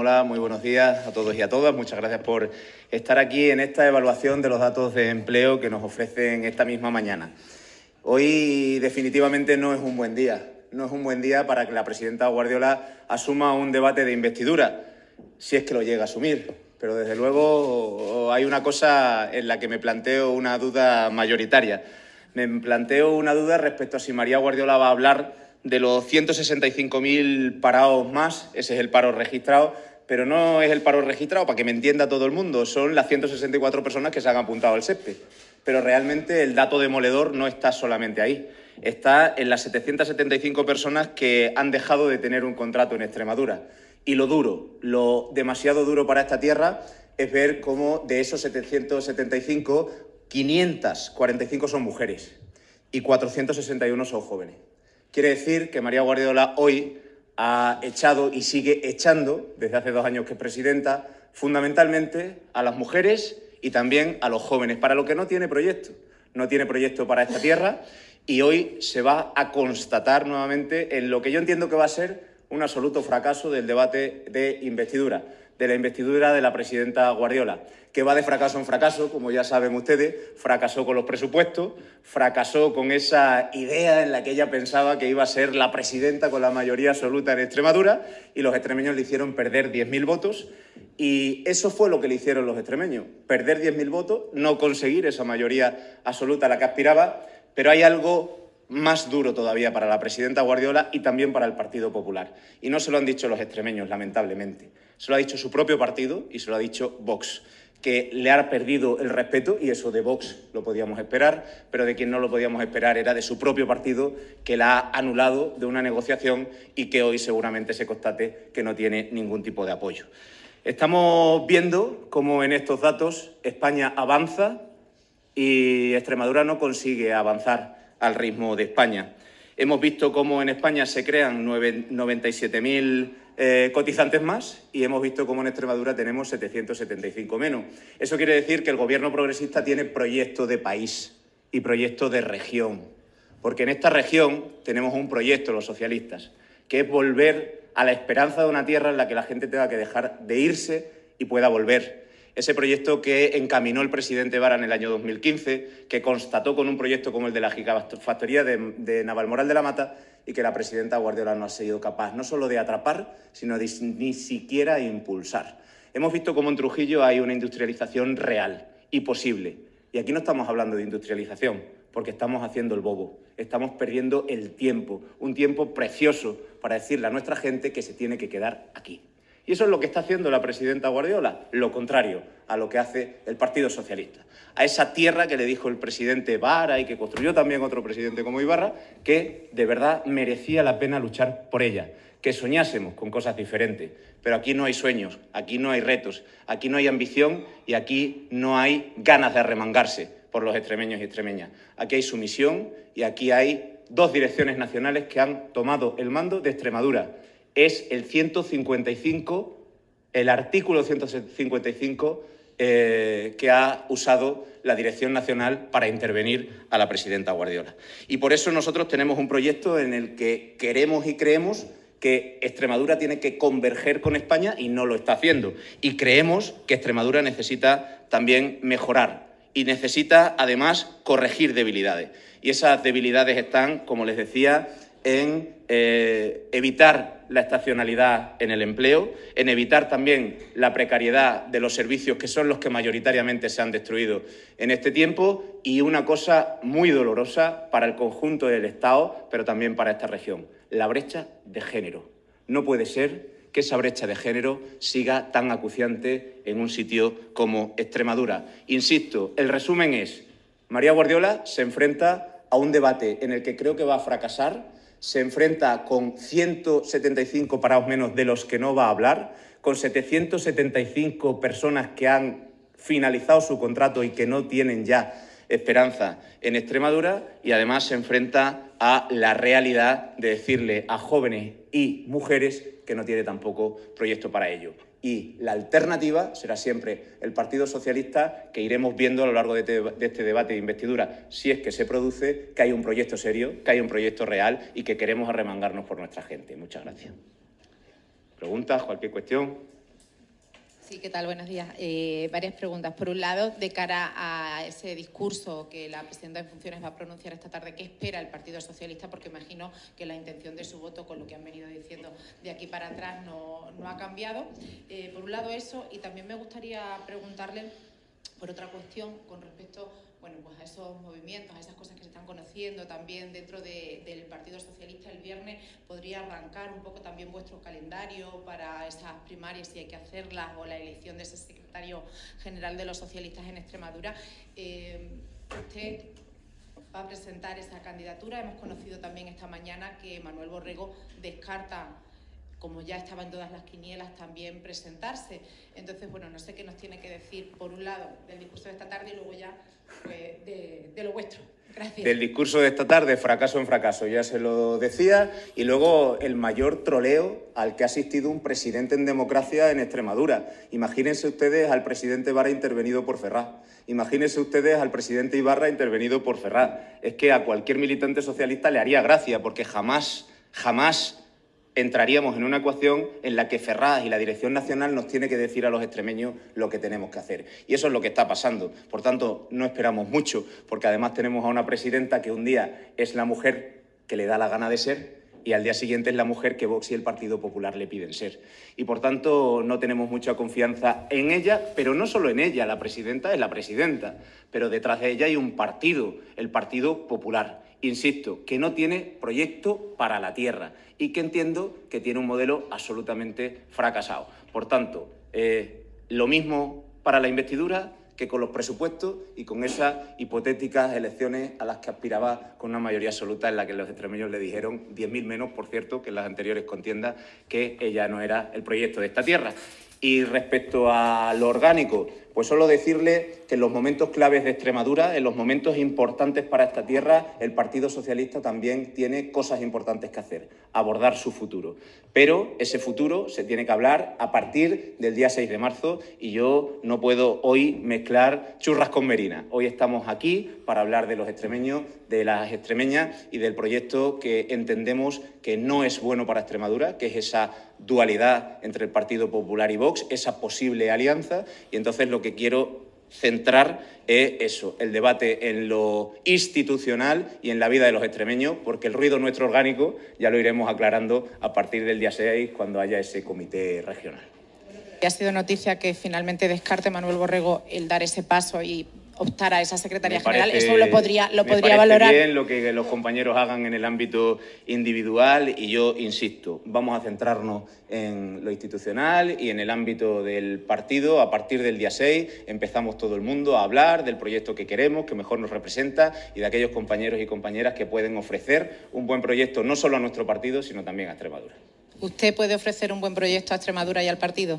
Hola, muy buenos días a todos y a todas. Muchas gracias por estar aquí en esta evaluación de los datos de empleo que nos ofrecen esta misma mañana. Hoy definitivamente no es un buen día. No es un buen día para que la presidenta Guardiola asuma un debate de investidura, si es que lo llega a asumir. Pero desde luego hay una cosa en la que me planteo una duda mayoritaria. Me planteo una duda respecto a si María Guardiola va a hablar de los 165.000 parados más, ese es el paro registrado, pero no es el paro registrado, para que me entienda todo el mundo, son las 164 personas que se han apuntado al SEPE. Pero realmente el dato demoledor no está solamente ahí, está en las 775 personas que han dejado de tener un contrato en Extremadura. Y lo duro, lo demasiado duro para esta tierra es ver cómo de esos 775, 545 son mujeres y 461 son jóvenes. Quiere decir que María Guardiola hoy ha echado y sigue echando, desde hace 2 años que es presidenta, fundamentalmente a las mujeres y también a los jóvenes, para lo que no tiene proyecto. No tiene proyecto para esta tierra y hoy se va a constatar nuevamente en lo que yo entiendo que va a ser un absoluto fracaso del debate de investidura, de la investidura de la presidenta Guardiola, que va de fracaso en fracaso, como ya saben ustedes, fracasó con los presupuestos, fracasó con esa idea en la que ella pensaba que iba a ser la presidenta con la mayoría absoluta en Extremadura y los extremeños le hicieron perder 10.000 votos y eso fue lo que le hicieron los extremeños, perder 10.000 votos, no conseguir esa mayoría absoluta a la que aspiraba, pero hay algo más duro todavía para la presidenta Guardiola y también para el Partido Popular. Y no se lo han dicho los extremeños, lamentablemente. Se lo ha dicho su propio partido y se lo ha dicho Vox, que le ha perdido el respeto, y eso de Vox lo podíamos esperar, pero de quien no lo podíamos esperar era de su propio partido, que la ha anulado de una negociación y que hoy seguramente se constate que no tiene ningún tipo de apoyo. Estamos viendo cómo en estos datos España avanza y Extremadura no consigue avanzar al ritmo de España. Hemos visto cómo en España se crean 97.000 cotizantes más y hemos visto cómo en Extremadura tenemos 775 menos. Eso quiere decir que el Gobierno progresista tiene proyecto de país y proyecto de región, porque en esta región tenemos un proyecto, los socialistas, que es volver a la esperanza de una tierra en la que la gente tenga que dejar de irse y pueda volver. Ese proyecto que encaminó el presidente Vara en el año 2015, que constató con un proyecto como el de la gigafactoría de Navalmoral de la Mata y que la presidenta Guardiola no ha sido capaz no solo de atrapar, sino de ni siquiera impulsar. Hemos visto cómo en Trujillo hay una industrialización real y posible. Y aquí no estamos hablando de industrialización, porque estamos haciendo el bobo. Estamos perdiendo el tiempo, un tiempo precioso para decirle a nuestra gente que se tiene que quedar aquí. Y eso es lo que está haciendo la presidenta Guardiola, lo contrario a lo que hace el Partido Socialista. A esa tierra que le dijo el presidente Vara y que construyó también otro presidente como Ibarra, que de verdad merecía la pena luchar por ella, que soñásemos con cosas diferentes. Pero aquí no hay sueños, aquí no hay retos, aquí no hay ambición y aquí no hay ganas de arremangarse por los extremeños y extremeñas. Aquí hay sumisión y aquí hay 2 direcciones nacionales que han tomado el mando de Extremadura. Es el 155, el artículo 155 que ha usado la Dirección Nacional para intervenir a la presidenta Guardiola. Y por eso nosotros tenemos un proyecto en el que queremos y creemos que Extremadura tiene que converger con España y no lo está haciendo. Y creemos que Extremadura necesita también mejorar y necesita, además, corregir debilidades. Y esas debilidades están, como les decía, en evitar la estacionalidad en el empleo, en evitar también la precariedad de los servicios que son los que mayoritariamente se han destruido en este tiempo y una cosa muy dolorosa para el conjunto del Estado, pero también para esta región, la brecha de género. No puede ser que esa brecha de género siga tan acuciante en un sitio como Extremadura. Insisto, el resumen es, María Guardiola se enfrenta a un debate en el que creo que va a fracasar, se enfrenta con 175 parados menos de los que no va a hablar, con 775 personas que han finalizado su contrato y que no tienen ya esperanza en Extremadura y además se enfrenta a la realidad de decirle a jóvenes y mujeres que no tiene tampoco proyecto para ello. Y la alternativa será siempre el Partido Socialista, que iremos viendo a lo largo de este debate de investidura, si es que se produce, que hay un proyecto serio, que hay un proyecto real y que queremos arremangarnos por nuestra gente. Muchas gracias. ¿Preguntas? ¿Cualquier cuestión? Sí, ¿qué tal? Buenos días. Varias preguntas. Por un lado, de cara a ese discurso que la presidenta en funciones va a pronunciar esta tarde, ¿qué espera el Partido Socialista? Porque imagino que la intención de su voto, con lo que han venido diciendo de aquí para atrás, no ha cambiado. Por un lado eso, y también me gustaría preguntarle por otra cuestión con respecto, bueno, pues a esos movimientos, a esas cosas que se están conociendo también dentro del Partido Socialista. El viernes podría arrancar un poco también vuestro calendario para esas primarias, si hay que hacerlas, o la elección de ese secretario general de los socialistas en Extremadura. Usted va a presentar esa candidatura. Hemos conocido también esta mañana que Manuel Borrego descarta, como ya estaba en todas las quinielas, también presentarse. Entonces, bueno, no sé qué nos tiene que decir, por un lado, del discurso de esta tarde y luego ya pues, de lo vuestro. Gracias. Del discurso de esta tarde, fracaso en fracaso, ya se lo decía. Y luego el mayor troleo al que ha asistido un presidente en democracia en Extremadura. Imagínense ustedes al presidente Ibarra intervenido por Ferraz. Imagínense ustedes al presidente Ibarra intervenido por Ferraz. Es que a cualquier militante socialista le haría gracia, porque jamás entraríamos en una ecuación en la que Ferraz y la Dirección Nacional nos tiene que decir a los extremeños lo que tenemos que hacer. Y eso es lo que está pasando. Por tanto, no esperamos mucho, porque además tenemos a una presidenta que un día es la mujer que le da la gana de ser y al día siguiente es la mujer que Vox y el Partido Popular le piden ser. Y por tanto, no tenemos mucha confianza en ella, pero no solo en ella. La presidenta es la presidenta, pero detrás de ella hay un partido, el Partido Popular. Insisto, que no tiene proyecto para la tierra y que entiendo que tiene un modelo absolutamente fracasado. Por tanto, lo mismo para la investidura que con los presupuestos y con esas hipotéticas elecciones a las que aspiraba con una mayoría absoluta, en la que los extremeños le dijeron 10.000 menos, por cierto, que en las anteriores contiendas, que ella no era el proyecto de esta tierra. Y respecto a lo orgánico, pues solo decirle que en los momentos claves de Extremadura, en los momentos importantes para esta tierra, el Partido Socialista también tiene cosas importantes que hacer, abordar su futuro. Pero ese futuro se tiene que hablar a partir del día 6 de marzo y yo no puedo hoy mezclar churras con merinas. Hoy estamos aquí para hablar de los extremeños, de las extremeñas y del proyecto que entendemos que no es bueno para Extremadura, que es esa dualidad entre el Partido Popular y Vox, esa posible alianza, y entonces lo que quiero centrar es eso, el debate en lo institucional y en la vida de los extremeños, porque el ruido nuestro orgánico ya lo iremos aclarando a partir del día 6, cuando haya ese comité regional. Ha sido noticia que finalmente descarte Manuel Borrego el dar ese paso y optar a esa Secretaría General. Eso lo podría valorar. Bien lo que los compañeros hagan en el ámbito individual y yo insisto, vamos a centrarnos en lo institucional y en el ámbito del partido. A partir del día 6 empezamos todo el mundo a hablar del proyecto que queremos, que mejor nos representa y de aquellos compañeros y compañeras que pueden ofrecer un buen proyecto no solo a nuestro partido, sino también a Extremadura. ¿Usted puede ofrecer un buen proyecto a Extremadura y al partido?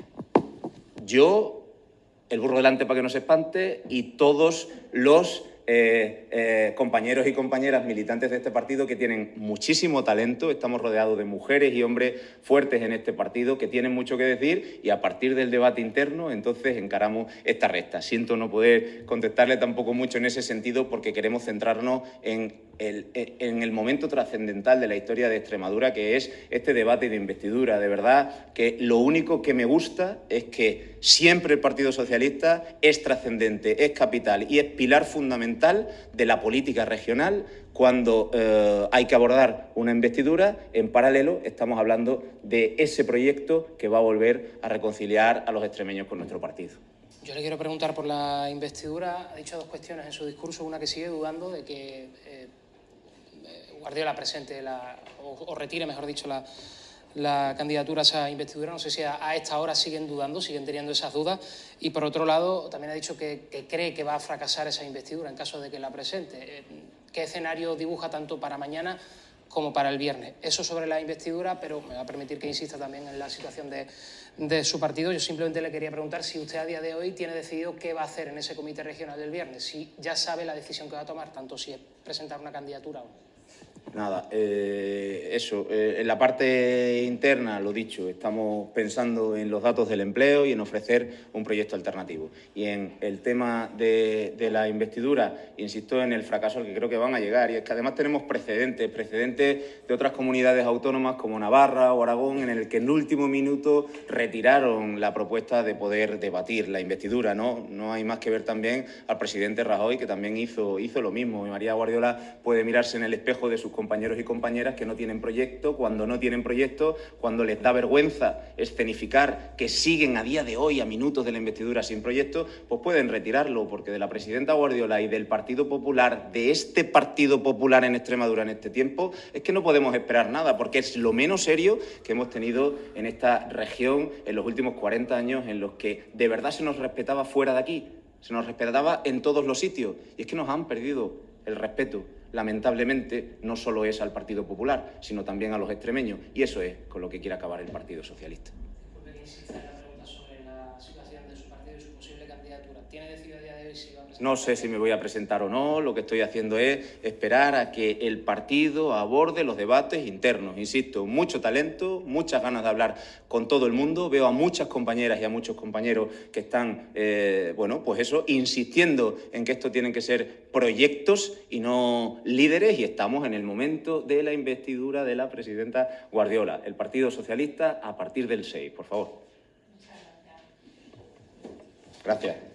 Yo, el burro delante para que no se espante, y todos los compañeros y compañeras militantes de este partido que tienen muchísimo talento. Estamos rodeados de mujeres y hombres fuertes en este partido que tienen mucho que decir y a partir del debate interno entonces encaramos esta recta. Siento no poder contestarle tampoco mucho en ese sentido porque queremos centrarnos en el momento trascendental de la historia de Extremadura, que es este debate de investidura. De verdad que lo único que me gusta es que siempre el Partido Socialista es trascendente, es capital y es pilar fundamental de la política regional. Cuando hay que abordar una investidura, en paralelo estamos hablando de ese proyecto que va a volver a reconciliar a los extremeños con nuestro partido. Yo le quiero preguntar por la investidura. Ha dicho dos cuestiones en su discurso. Una, que sigue dudando de que Guardiola presente o retire, mejor dicho, la candidatura a esa investidura. No sé si a esta hora siguen dudando, siguen teniendo esas dudas. Y por otro lado, también ha dicho que cree que va a fracasar esa investidura en caso de que la presente. ¿Qué escenario dibuja tanto para mañana como para el viernes? Eso sobre la investidura, pero me va a permitir que insista también en la situación de su partido. Yo simplemente le quería preguntar si usted a día de hoy tiene decidido qué va a hacer en ese comité regional del viernes, si ya sabe la decisión que va a tomar, tanto si es presentar una candidatura o no. Nada, eso, en la parte interna, lo dicho, estamos pensando en los datos del empleo y en ofrecer un proyecto alternativo. Y en el tema de la investidura, insisto en el fracaso al que creo que van a llegar. Y es que además tenemos precedentes de otras comunidades autónomas como Navarra o Aragón, en el que en el último minuto retiraron la propuesta de poder debatir la investidura, ¿no? No hay más que ver también al presidente Rajoy, que también hizo lo mismo. Y María Guardiola puede mirarse en el espejo de sus compañeros y compañeras que no tienen proyecto, cuando no tienen proyecto, cuando les da vergüenza escenificar que siguen a día de hoy, a minutos de la investidura, sin proyecto, pues pueden retirarlo, porque de la presidenta Guardiola y del Partido Popular, de este Partido Popular en Extremadura en este tiempo, es que no podemos esperar nada, porque es lo menos serio que hemos tenido en esta región en los últimos 40 años, en los que de verdad se nos respetaba fuera de aquí, se nos respetaba en todos los sitios, y es que nos han perdido el respeto. Lamentablemente, no solo es al Partido Popular, sino también a los extremeños. Y eso es con lo que quiere acabar el Partido Socialista. Disculpe que insista en la pregunta sobre la situación de su partido y su posible candidatura. ¿Tiene decidido a día de hoy si va a presentar? No sé si me voy a presentar o no. Lo que estoy haciendo es esperar a que el partido aborde los debates internos. Insisto, mucho talento, muchas ganas de hablar con todo el mundo. Veo a muchas compañeras y a muchos compañeros que están, pues eso, insistiendo en que esto tienen que ser proyectos y no líderes, y estamos en el momento de la investidura de la presidenta Guardiola. El Partido Socialista a partir del 6, por favor. Muchas gracias. Gracias.